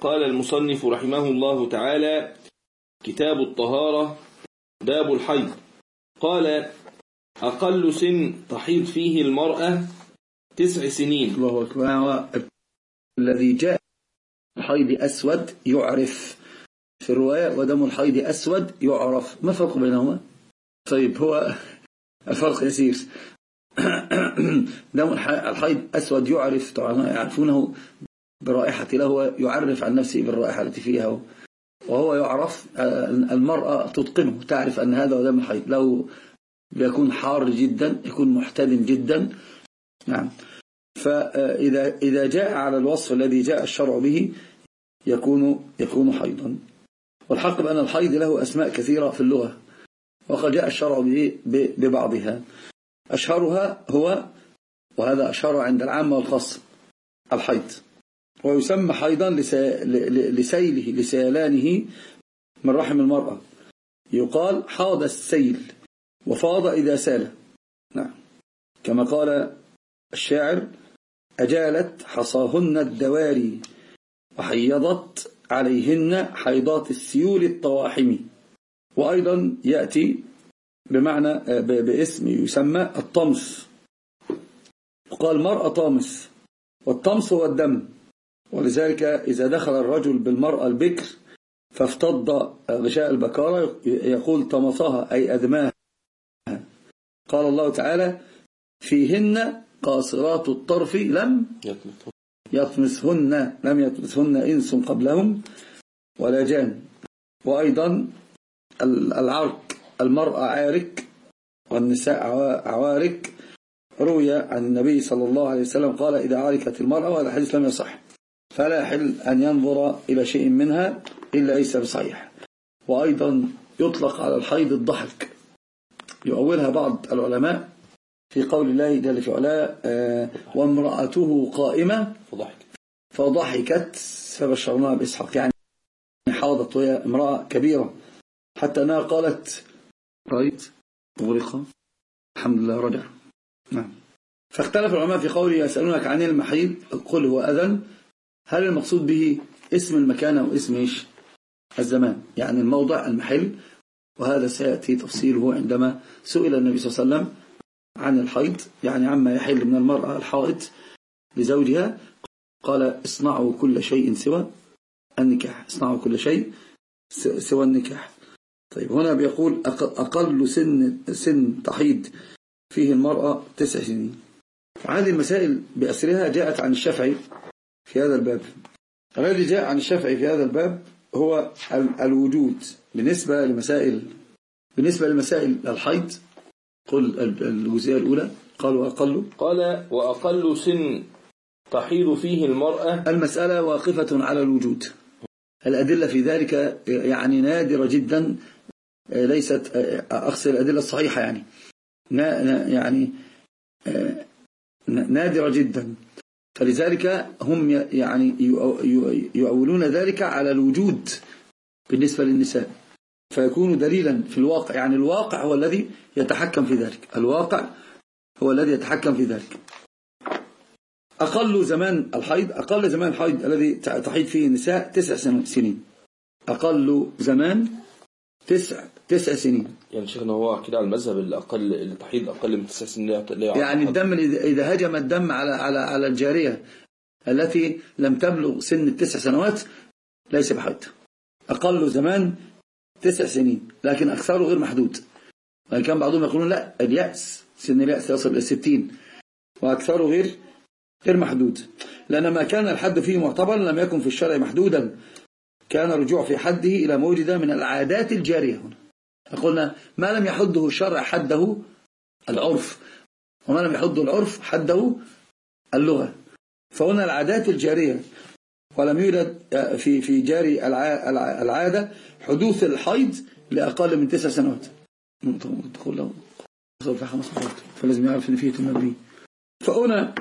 قال المصنف رحمه الله تعالى: كتاب الطهارة، باب الحيض. قال: أقل سن تحيض فيه المرأة 9 سنين. الله أكبر. الذي جاء الحيض أسود يعرف في الرواية، ودم الحيض أسود يعرف. ما الفرق بينهما؟ طيب، هو الفرق يسير. دم الحيض أسود يعرف، طبعا يعرفونه برائحة له، يعرف عن نفسه بالرائحة التي فيها، وهو يعرف. المرأة تتقنه، تعرف أن هذا هو دم الحيض، لو بيكون حار جدا، يكون محتدم جدا. نعم. فإذا جاء على الوصف الذي جاء الشرع به يكون حيضا. والحق بأن الحيض له أسماء كثيرة في اللغة، وقد جاء الشرع ببعضها. أشهرها هو، وهذا أشهر عند العامة والخاصة، الحيض. ويسمى حيضا لسيلانه من رحم المرأة. يقال حاض السيل، وفاض إذا سال. نعم. كما قال الشاعر: أجالت حصاهن الدواري، وحيضت عليهن حيضات السيول الطواحم. وأيضا يأتي بمعنى باسم يسمى الطمس، وقال مرأة طامس، والطمس هو الدم. ولذلك إذا دخل الرجل بالمرأة البكر فافتض غشاء البكارة يقول طمسها، أي أدماها. قال الله تعالى: فيهن قاصرات الطرف لم يطمسهن إنس قبلهم ولا جان. وأيضا العرك، المرأة عارك والنساء عوارك. روي عن النبي صلى الله عليه وسلم قال: إذا عاركت المرأة، وهذا الحديث لم يصح، فلا يحل أن ينظر إلى شيء منها إلا ليس بصحيح. وأيضا يطلق على الحيض الضحك، يؤولها بعض العلماء في قول الله جل في علاه: وامرأته قائمة فضحكت فبشرناها بإسحاق. يعني حاضت، وهي امرأة كبيرة، حتى أنها قالت: رأيت مغرقة، الحمد لله رجع. نعم. فاختلف العلماء في قوله: يسألونك عن المحيض قل هو أذى. هل المقصود به اسم المكان أو اسم إيش؟ الزمان، يعني الموضع، المحل. وهذا سيأتي تفصيله عندما سئل النبي صلى الله عليه وسلم عن الحيض، يعني عما يحل من المرأة الحائض لزوجها، قال: اصنعوا كل شيء سوى النكاح. اصنعوا كل شيء سوى النكاح. طيب، هنا بيقول: أقل سن تحيض فيه المرأة 9 سنين. هذه المسائل بأسرها جاءت عن الشافعي في هذا الباب. الذي جاء عن الشافعي في هذا الباب هو الوجود بالنسبة لمسائل الحيض. قل الجزئية الأولى، قال وأقل سن تحيض فيه المرأة. المسألة واقفة على الوجود. الأدلة في ذلك يعني نادرة جدا، ليست أقصد الأدلة الصحيحة، يعني نادرة جدا. فلذلك هم يعني يؤولون ذلك على الوجود بالنسبة للنساء، فيكون دليلا في الواقع. يعني الواقع هو الذي يتحكم في ذلك، الواقع هو الذي يتحكم في ذلك. أقل زمان الحيض الذي تحيض فيه النساء 9 سنين. أقل زمان 9 سنين. يعني شيخنا هو كده على المذهب اللي تحيض أقل من 9 سنين، يعني الدم إذا هجم الدم على الجارية التي لم تبلغ سن 9 سنوات ليس بحيض. أقل زمان 9 سنين، لكن أكثره غير محدود. كان بعضهم يقولون لا، سن اليأس يصل إلى 60، وأكثره غير محدود، لأن ما كان الحد فيه معتبرا لم يكن في الشرع محدودا، كان رجوع في حده إلى ما وجد من العادات الجارية. هنا قلنا ما لم يحده الشرع حده العرف، وما لم يحده العرف حده اللغة. فهنا العادات الجارية، ولم يولد في جاري العادة حدوث الحيض لأقل من 9 سنوات. تقول له في 5 مرات، فلازم يعرف ان فيه تنبيه. فهنا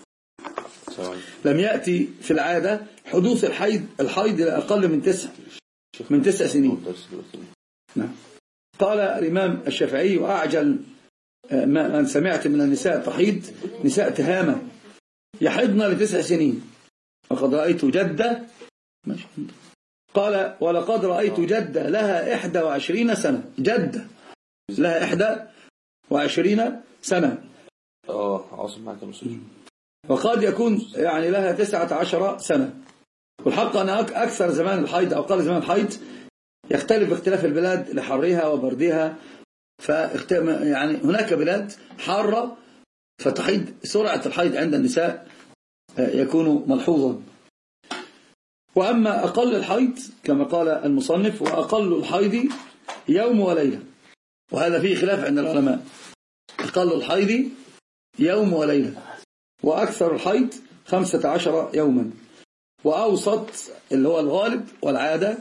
لم يأتي في العادة حدوث الحيض لأقل من 9 سنين. نعم. قال الإمام الشافعي: وأعجل من سمعت من النساء تحيض نساء تهامة يحضن ل9 سنين، وقد رأيت جدة ماشي. قال ولقد رأيت جدة لها 21 سنة، جدة لها 21 سنة. عاصم معك المسؤول. وقد يكون يعني لها 19 سنة. والحق أن أكثر زمان الحيض أو أقل زمان الحيض يختلف باختلاف البلاد لحرها وبردها. يعني هناك بلاد حارة فتحيض سرعة الحيض عند النساء يكون ملحوظا. وأما أقل الحيض كما قال المصنف وأقل الحيض يوم وليلة، وهذا فيه خلاف عند العلماء. أقل الحيض يوم وليلة، وأكثر الحيض 15 يوما، وأوسط اللي هو الغالب والعادة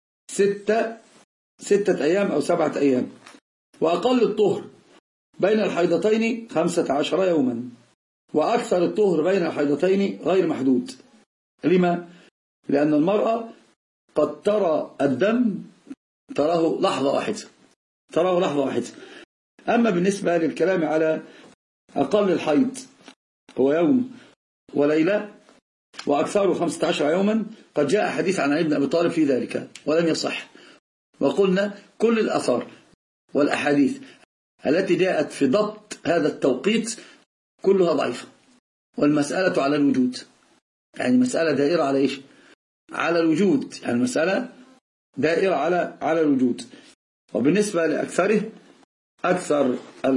6 أيام أو 7 أيام. وأقل الطهر بين الحيضتين 15 يوما، وأكثر الطهر بين الحيضتين غير محدود. لما؟ لأن المرأة قد ترى الدم تراه لحظة واحدة. أما بالنسبة للكلام على أقل الحيض هو يوم وليلة وأكثره 15 يوما، قد جاء حديث عن ابن أبي طالب في ذلك ولم يصح. وقلنا كل الآثار والأحاديث التي جاءت في ضبط هذا التوقيت كلها ضعيفة، والمسألة على الوجود. يعني مسألة دائرة على إيش؟ على الوجود. يعني المسألة دائرة على الوجود. وبالنسبة لأكثره، أكثر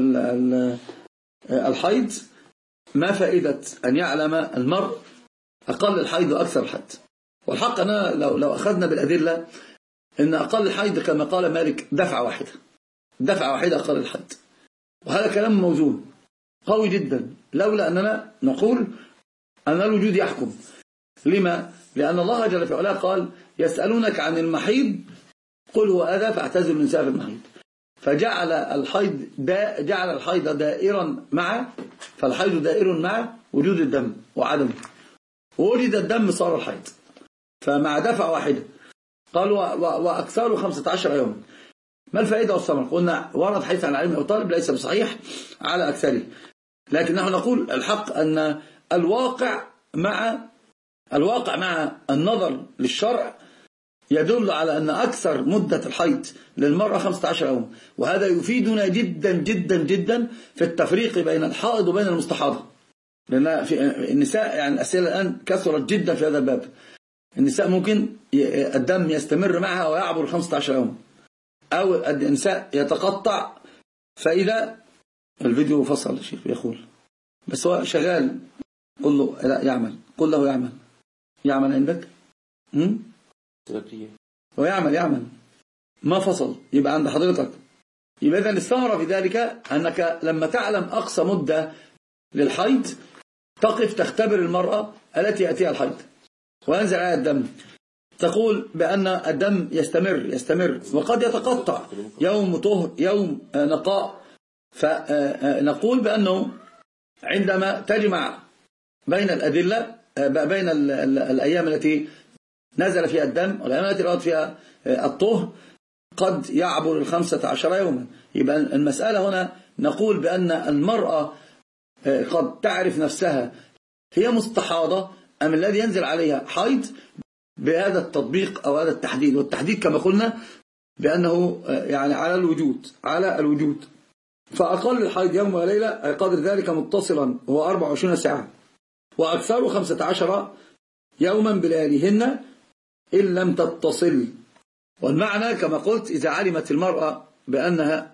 الحيض ما فائدة أن يعلم المرء أقل الحيض وأكثر الحيض. والحق أنا لو أخذنا بالأدلة إن أقل الحيض كما قال مالك دفعة واحدة أقل الحيض، وهذا كلام موزون قوي جدا، لولا أننا نقول أن الوجود يحكم. لما؟ لأن الله جل في علاه قال يسألونك عن المحيض قل هو أذى فاعتزلوا النساء في المحيض، فجعل الحيض دائرا مع، فالحيض دائر مع وجود الدم وعدمه، ووجد الدم صار الحيض، فمع دفعة واحدة. قال وأكثره 15 يوم. ما الفائدة والثمر؟ قلنا ورد حديث عن علي بن أبي طالب ليس بصحيح على أكثره، لكن نحن نقول الحق أن الواقع مع النظر للشرع يدل على أن أكثر مدة الحيض للمرأة 15 يوم، وهذا يفيدنا جدا جدا جدا في التفريق بين الحائض وبين المستحاضة. لأن في النساء يعني الأسئلة الآن كثرت جدا في هذا الباب. النساء ممكن الدم يستمر معها ويعبر 15 يوم، أو النساء يتقطع. فإذا الفيديو فصل الشيخ يقول بس هو شغال، قل له لا يعمل، قل له يعمل عندك هو يعمل ما فصل، يبقى عند حضرتك. يبقى إذن الثمرة في ذلك أنك لما تعلم أقصى مدة للحيض تقف تختبر المرأة التي يأتيها الحيض وينزل عليها الدم، تقول بأن الدم يستمر وقد يتقطع، يوم طهر يوم نقاء. فنقول بأنه عندما تجمع بين الأدلة بين الأيام التي نزل فيها الدم والأيام التي رأت فيها الطهر قد يعبر 15 يوما. يبقى المسألة هنا نقول بأن المرأة قد تعرف نفسها هي مستحاضة أم الذي ينزل عليها حيض بهذا التطبيق أو هذا التحديد. والتحديد كما قلنا بأنه يعني على الوجود. فأقل الحيض يوم وليلة قدر ذلك متصلا هو 24 ساعة، وأكثر 15 يوما بلياليهن إن لم تتصل. والمعنى كما قلت إذا علمت المرأة بأنها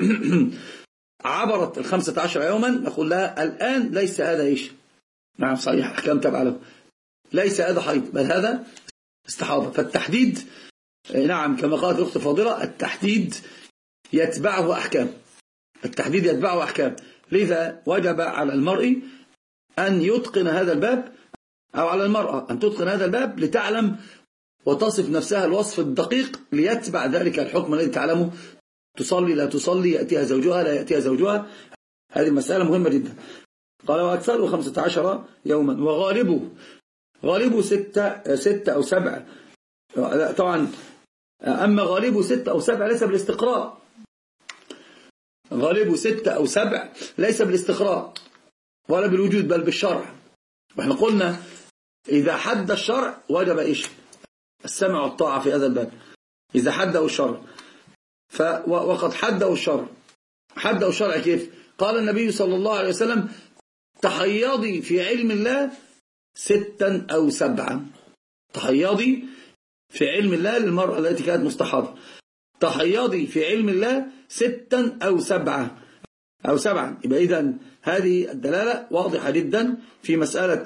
عبرت 15 يوما نقول لها الآن ليس هذا إيش؟ نعم صحيح، أحكام تبع له، ليس هذا حيض بل هذا استحاضة. فالتحديد نعم كما قالت الأخت فاضلة التحديد يتبعه أحكام. لذا وجب على المرء أن يتقن هذا الباب، أو على المرأة أن تتقن هذا الباب لتعلم وتصف نفسها الوصف الدقيق ليتبع ذلك الحكم الذي تعلمه. تصلي لا تصلي، يأتيها زوجها لا يأتيها زوجها، هذه المسألة مهمة جدا. قال وأكثره 15 يوما، وغالبه 6 أو 7. طبعا أما غالبه 6 أو 7 ليس بالاستقراء، غالبه 6 أو 7 ليس بالاستقراء ولا بالوجود بل بالشرع. واحنا قلنا إذا حد الشرع وجب إيش؟ السمع والطاعة في هذا الباب إذا حده الشرع. وقد حده الشرع. حده الشرع كيف؟ قال النبي صلى الله عليه وسلم: تحيضي في علم الله 6 أو 7. تحيضي في علم الله للمرأة التي كانت مستحاضة، تحيضي في علم الله 6 أو 7 أو 7. يبقى إذن هذه الدلالة واضحة جدا في مسألة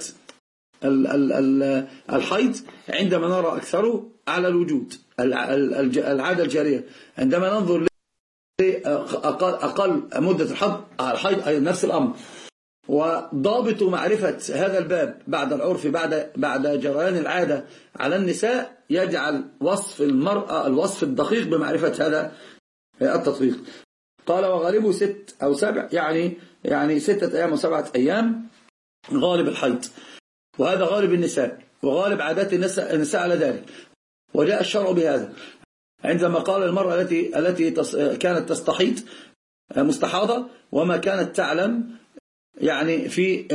الحيض عندما نرى أكثره على الوجود العادة الجارية. عندما ننظر أقل مدة الحيض نفس الأمر. وضابط معرفة هذا الباب بعد العرف بعد جريان العادة على النساء يجعل وصف المرأة الوصف الدقيق بمعرفة هذا التطبيق. قال: وغالبه 6 أو 7، يعني 6 أيام و7 أيام غالب الحيض، وهذا غالب النساء وغالب عادات النساء على ذلك. وجاء الشرع بهذا عندما قال المرأة التي كانت تستحيض مستحاضة وما كانت تعلم يعني في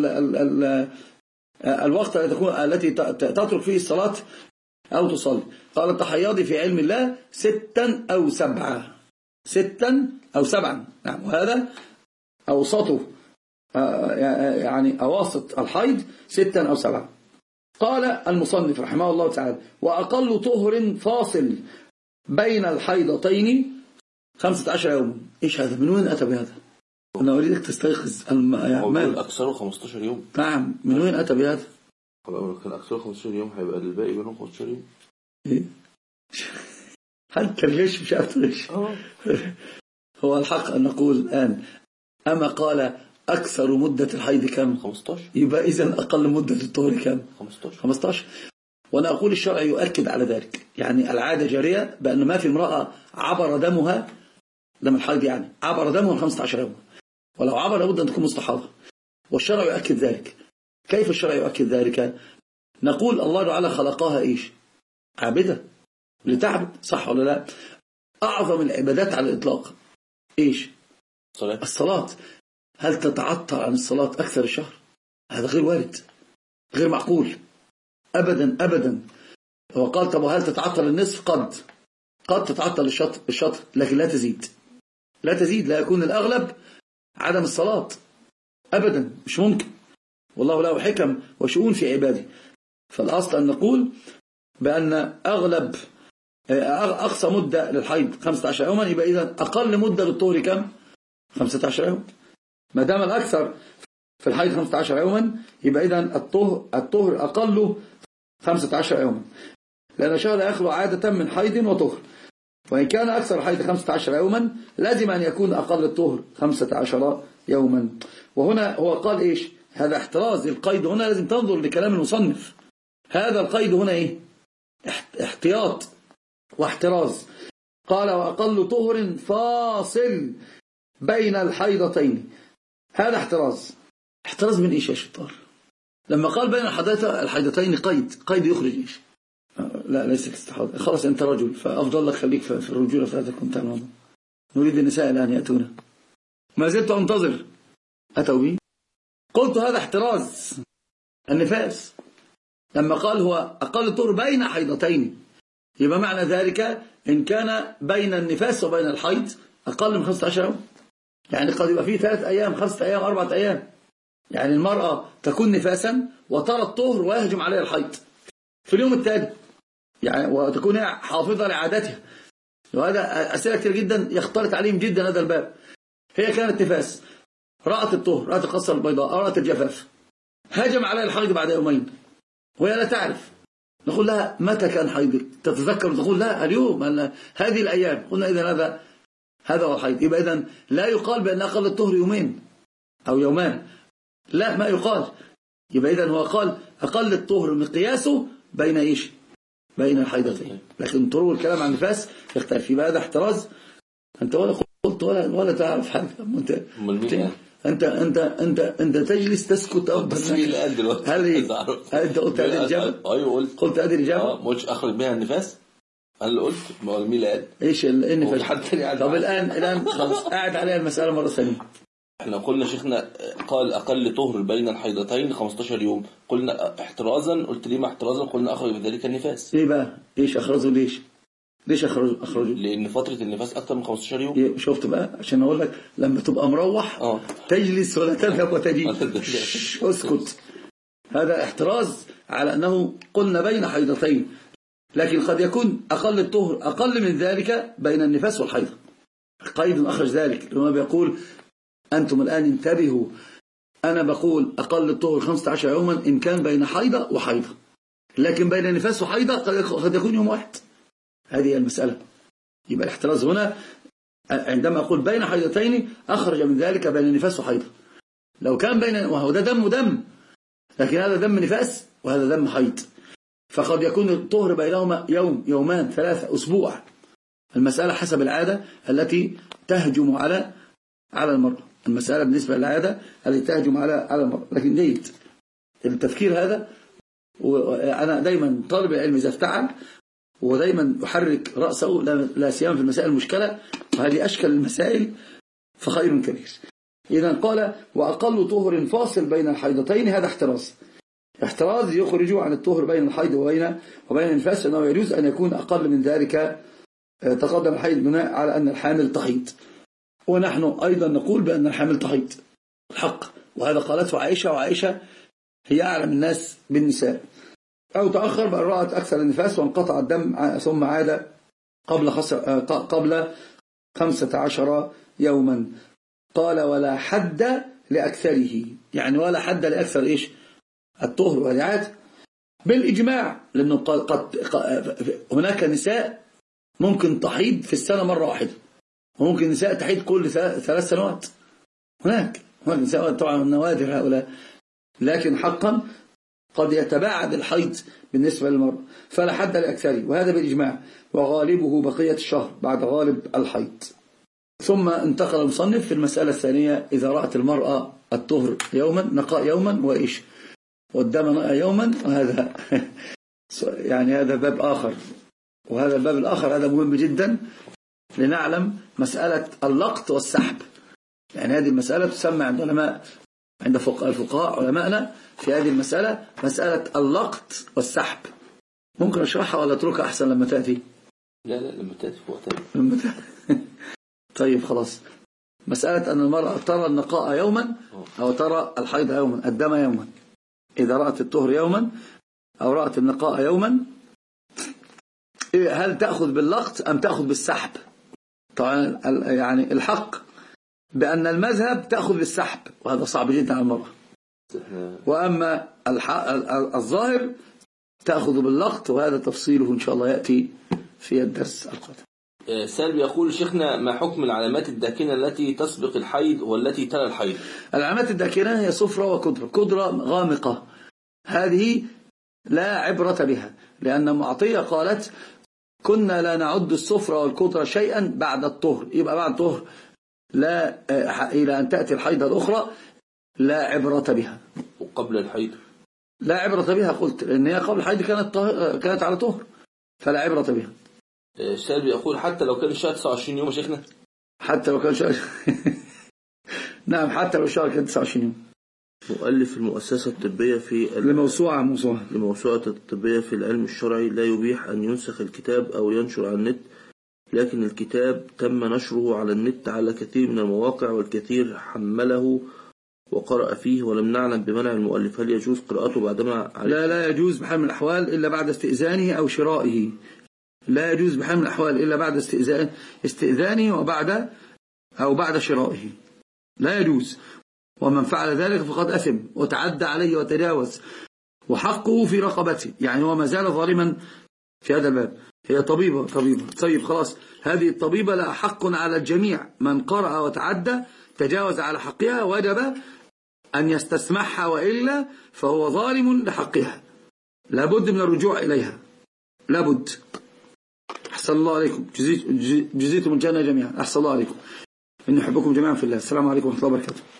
الوقت التي تترك فيه الصلاة أو تصلي، قال: تحيضي في علم الله 6 أو 7. 6 أو 7. نعم. وهذا أوسطه يعني أواسط الحيض 6 أو 7. قال المصنف رحمه الله تعالى: وأقل طهر فاصل بين الحيضتين 15 يوما. إيش هذا؟ من وين أتى بهذا؟ أنا أريدك تستيقظ المال. أكثره 15 يوم. نعم. من وين أتى بهذا؟ كان أكثره 15 يوم، هيبقى الباقي بينهم 15 يوم. إيه؟ هل تلغش مش عارف تلغش؟ هو الحق أن نقول الآن أما قال أكثر مدة الحيض كم؟ 15. يبقى إذن أقل مدة الطهر كم؟ 15. وأنا أقول الشرع يؤكد على ذلك. يعني العادة جارية بأن ما في امرأة عبر دمها دم الحيض، يعني عبر دمها 15 يوم، ولو عبر لابد أن تكون مستحاضة، والشرع يؤكد ذلك. كيف الشرع يؤكد ذلك؟ نقول الله تعالى خلقها إيش؟ عابدة لتعبد، صح ولا لا؟ أعظم العبادات على الإطلاق إيش؟ الصلاة. هل تتعطل عن الصلاة أكثر الشهر؟ هذا غير وارد، غير معقول أبدا أبدا. وقال: طب وهل تتعطل النصف؟ قد تتعطل الشطر، لكن لا تزيد، لا يكون الأغلب عدم الصلاة أبدا، مش ممكن. والله له حكم وشؤون في عباده. فالأصل أن نقول بأن أقصى مدة للحيض 15 يوما، يبقى إذن أقل مدة للطهر كم؟ 15 يوم. ما دام الأكثر في الحيض 15 يوما، يبقى إذن الطهر أقله 15 يوما، لأن الشهر يخلو عادة من حيض وطهر. وإن كان أكثر الحيض 15 يوما لازم أن يكون أقل الطهر 15 يوما. وهنا هو قال إيش؟ هذا احتراز. القيد هنا لازم تنظر لكلام المصنف. هذا القيد هنا إيه؟ احتياط واحتراز. قال: وأقل طهر فاصل بين الحيضتين. هذا احتراز من إيش يا شطار؟ لما قال بين الحيضتين قيد يخرج إيش؟ لا، ليس الاستحاضة. خلاص أنت رجل، فأفضل لك خليك في الرجولة، فهذا كنت الموضوع. نريد النساء الآن يأتونا. ما زلت أنتظر، أتوا بي. قلت هذا احتراز النفاس. لما قال هو أقل طهر بين حيضتين، يبقى معنى ذلك إن كان بين النفاس وبين الحيض أقل من 15 يوم، يعني قد يبقى فيه 3 أيام 5 أيام 4 أيام. يعني المرأة تكون نفاسا وترى الطهر ويهجم عليها الحيض في اليوم التالي، يعني وتكون حافظة لعادتها. وهذا أسئلة كثير جدا يختلط عليهم جدا هذا الباب. هي كانت نفاس، رأت الطهر، رأت القصة البيضاء، رأت الجفاف، هجم عليها الحيض بعد يومين وهي لا تعرف. نقول لها: متى كان حيضك؟ تتذكر؟ تقول: لا، اليوم، هذه الأيام. قلنا: إذن هذا هو الحيض. يبقى إذن لا يقال بأن أقل الطهر يومين أو يومان، لا، ما يقال. يبقى إذن هو قال أقل الطهر مقياسه بين إيش؟ بين الحيضتين. لكن طرق الكلام عن النفاس يختلف. يبقى هذا احتراز. أنت ولا قلت ولا تعرف حاجة. أنت تجلس تسكت أو بس مين اللي قال دلوقتي؟ هل أنت قلت هذه الإجابة؟ أيوه قلت هذه الإجابة. مش أخرج بها النفاس. أنا اللي قلت. ما هو مين اللي قال؟ إيش النفاس؟ طب الآن خلاص قاعد عليها المسألة مرة ثانية. احنا قلنا شيخنا قال أقل طهر بين الحيضتين 15 يوم، قلنا احترازا، قلت ليه ما احترازا؟ قلنا أخرج بذلك النفاس. ايه بقى؟ ليش اخرجوا؟ ليش اخرجوا؟ لأن فترة النفاس أكثر من 15 يوم. شفت بقى؟ عشان أقول لك لما تبقى مروح تجلس ولا تذهب وتجي. اسكت. هذا احتراز على أنه قلنا بين حيضتين، لكن قد يكون أقل الطهر أقل من ذلك بين النفاس والحيض. قيد أخرج ذلك لما بيقول أنتم الآن انتبهوا، أنا بقول أقل الطهر 15 يوما إن كان بين حيضة وحيضة، لكن بين النفاس وحيضة قد يكون يوم واحد. هذه هي المسألة. يبقى الاحتراز هنا عندما أقول بين حيضتين أخرج من ذلك بين النفاس وحيضة. لو كان بين، وهو ده دم ودم، لكن هذا دم نفاس وهذا دم حيض، فقد يكون الطهر بينهما يوم، يومان، 3 أسبوع. المسألة حسب العادة التي تهجم على المرأة. المسألة بالنسبة للعادة التي تهجم على المرأة. لكن جيد التفكير هذا، وأنا دايما طالب العلم إذا افتعل ودايما يحرك رأسه لا سيما في المسائل المشكلة، وهذه أشكل المسائل فخير كبير. إذا قال وأقل طهر فاصل بين الحيضتين، هذا احتراز يخرج عن الطهر بين الحيض وبين النفاس، أنه يجوز أن يكون أقل من ذلك. تقدم الحيض بناء على أن الحامل تحيض، ونحن أيضا نقول بأن الحامل تحيض الحق، وهذا قالته عائشة، وعائشة هي أعلم الناس بالنساء. أو تأخر بأن رأت أكثر النفاس وانقطع الدم ثم عاد قبل 15 يوما. قال ولا حد لأكثره، يعني ولا حد لأكثر إيش؟ الطهر والعاد بالإجماع، لأنه هناك نساء ممكن تحيض في السنة مرة واحدة، وممكن نساء تحيض كل 3 سنوات. هناك نساء طبعا نوادر هؤلاء، لكن حقا قد يتباعد الحيض بالنسبة للمرأة، فلا حد لأكثره، وهذا بالإجماع، وغالبه بقية الشهر بعد غالب الحيض. ثم انتقل المصنف في المسألة الثانية: إذا رأت المرأة الطهر يوما، نقاء يوما، وإيش؟ والدم نقاء يوما. وهذا يعني هذا باب آخر، وهذا الباب الآخر هذا مهم جدا لنعلم مسألة اللقط والسحب. يعني هذه المسألة تسمى عند علماء، عند الفقهاء علماءنا في هذه المسألة، مسألة اللقط والسحب. ممكن أشرحها ولا أتركها أحسن لما تأتي؟ لا لما تأتي في وقتها. طيب خلاص. مسألة أن المرأة ترى النقاء يوما أو ترى الحيض يوما، الدم يوما. إذا رأت الطهر يوما أو رأت النقاء يوما، هل تأخذ باللقط أم تأخذ بالسحب؟ طبعا يعني الحق بأن المذهب تأخذ بالسحب، وهذا صعب جدا على المرأة. وأما الظاهر تأخذ باللقط، وهذا تفصيله إن شاء الله يأتي في الدرس القادم. سالم يقول شيخنا: ما حكم العلامات الداكنة التي تسبق الحيض والتي تلي الحيض؟ العلامات الداكنة هي صفرة وكدرة. كدرة غامقة، هذه لا عبرة بها، لأن معطية قالت: كنا لا نعد الصفرة والكدرة شيئا بعد الطهر. يبقى بعد الطهر لا إلى أن تأتي الحيضة الأخرى لا عبرة بها. وقبل الحيض لا عبرة بها، قلت لأن هي قبل الحيض كانت على طهر، فلا عبرة بها. سالم يقول: حتى لو كان الشهر 29 يوم يا شيخنا؟ حتى لو كان شهر نعم، حتى لو الشهر كان 29 يوم. مؤلف المؤسسة الطبية في لموسوعة الطبية في العلم الشرعي لا يبيح أن ينسخ الكتاب أو ينشر على النت، لكن الكتاب تم نشره على النت على كثير من المواقع، والكثير حمله وقرأ فيه، ولم نعلم بمنع المؤلف. هل يجوز قراءته بعدما لا يجوز بحال من الأحوال إلا بعد استئذانه أو شرائه. لا يجوز بحال من الأحوال إلا بعد استئذانه بعد شرائه. لا يجوز. ومن فعل ذلك فقد أثم وتعدى عليه وتجاوز، وحقه في رقبته، يعني هو ما زال ظالما في هذا الباب. هي طبيبة. طيب خلاص، هذه الطبيبة لها حق على الجميع. من قرأ وتعدى تجاوز على حقها وجب أن يستسمحها، وإلا فهو ظالم لحقها. لابد من الرجوع إليها، لابد. أحسن الله عليكم، جزيتم الجنة جميعا. أحسن الله عليكم، إن نحبكم جميعا في الله. السلام عليكم ورحمة الله وبركاته.